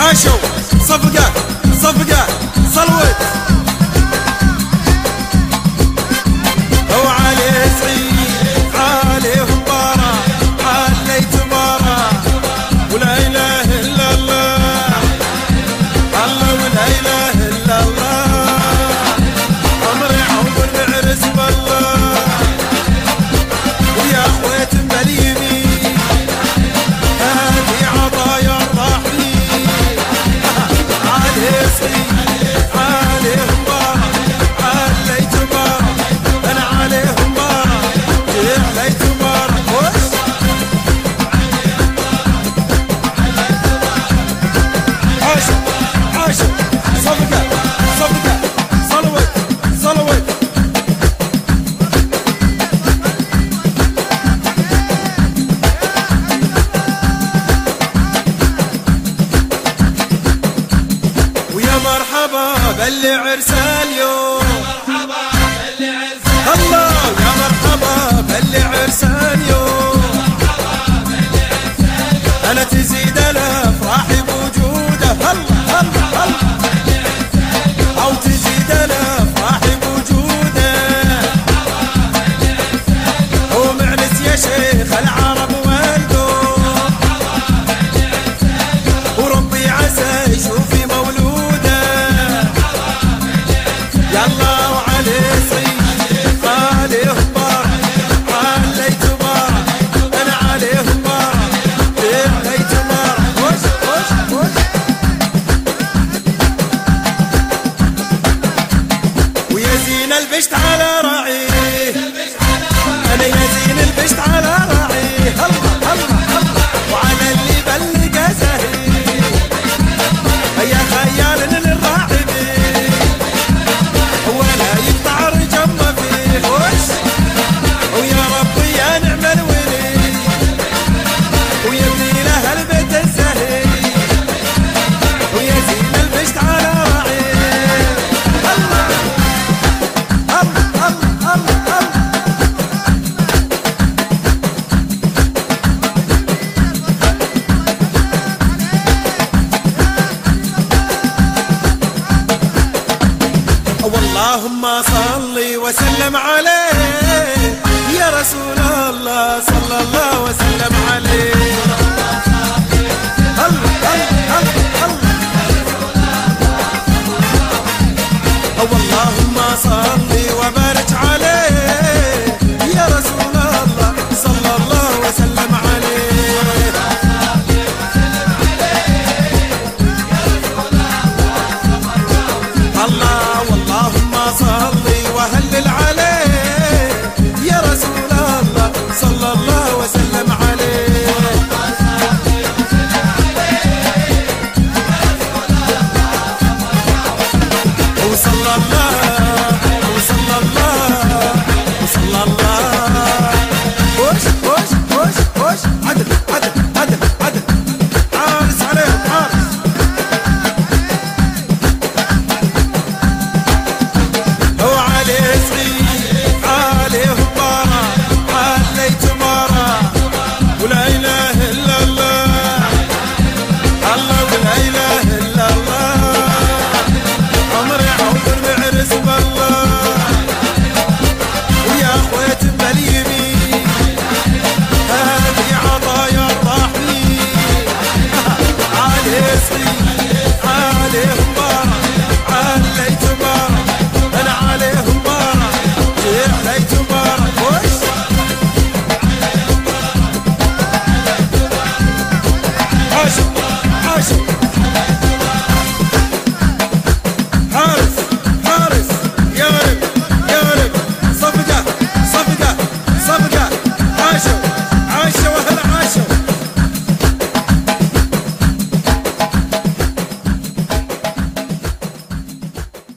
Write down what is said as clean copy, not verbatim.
عاشوا صفقة صفقة صلوت وعلي سعيد عليه مبارا عليت مبارا ولا إله إلا الله الله ولا إله إلا الله عمري عمر بعرس بالله ويا أخوات باليمين هذه عطايا الرحيم علي سعيد عليه مبارا عليت مبارا أنا عليه مبارا عليت مبارا عاشوا عاشوا صفقة صفقة صلوت صلوت ويا مرحبا باللي عرسه اليوم الله يا مرحبا باللي عرسه اليوم انا تزيد الافراحي بوجوده هلا هلا هلا او تزيد الافراحي بوجوده هو معنس يا شيخ العرب والده وربي عسى يشوفي مولوده يلا وعلي سعيد عليه مبارك عليت مبارك انا عليه مبارك عليت مبارك وش وش وش ويا زين البشت على راعيه انا يا زين البشت على راعيه الله الله الله وعلى اللي بلقى زهير يا خيال للراعي ولا يقطع رجم فيه وش ويا ربي يا نعم الولي ويبني له البيت الزهير ويا زين البشت على راعيه الله الله الله الله اللهم صل وسلم عليه يا رسول الله صلى الله وسلم عليه